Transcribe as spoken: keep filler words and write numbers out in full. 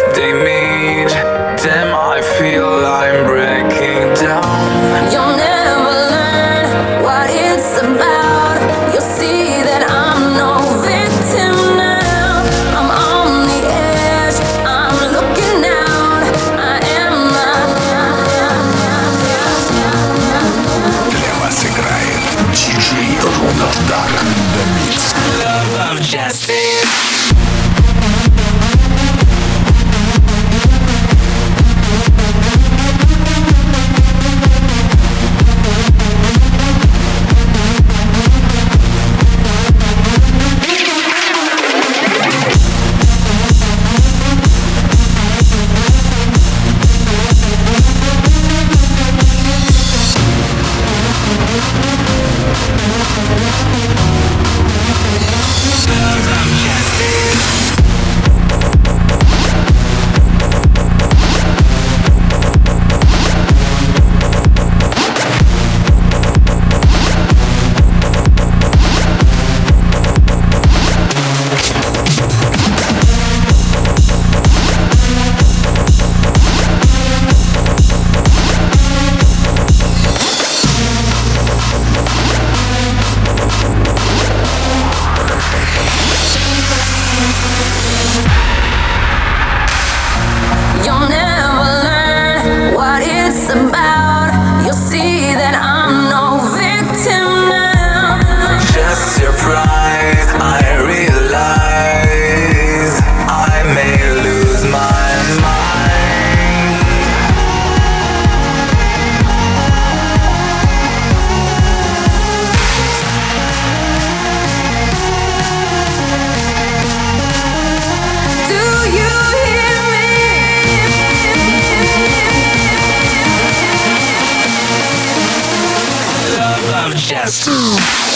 they meet. Damn, I feel I'm breaking down. You'll never learn what it's about. You'll see that I'm no victim now. I'm on the edge, I'm looking out. I am Для вас играет диджей Ронald Dark The Mix. Love of justice. You'll never learn what it's about. You'll see that I'm no victim now. Just surprised, I realize I may lose my mind. Do you hear me? Love of justice.